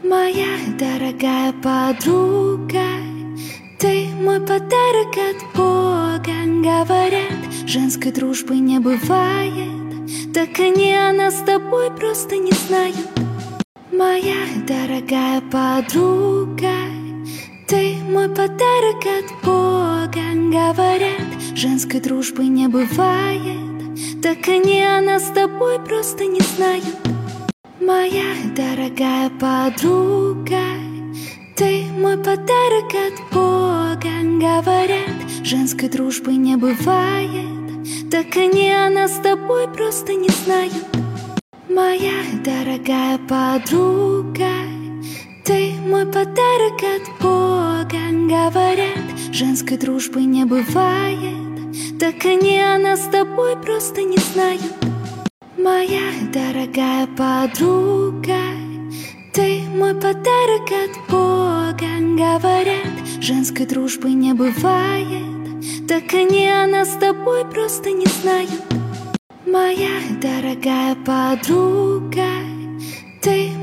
Моя дорогая подруга, ты мой подарок от Бога. Говорят, женской дружбы не бывает, так они о нас с тобой просто не знают. Моя дорогая подруга, ты мой подарок от Бога. Говорят, женской дружбы не бывает, так они о нас с тобой просто не знают. Моя дорогая подруга, ты мой подарок от Бога. Говорят, женской дружбы не бывает, так они о нас с тобой просто не знают. Моя дорогая подруга, ты мой подарок от Бога. Говорят, женской дружбы не бывает, так они о нас с тобой просто не знают. Моя дорогая подруга, ты мой подарок от Бога. Говорят, женской дружбы не бывает, так они о нас с тобой просто не знают. Моя дорогая подруга, ты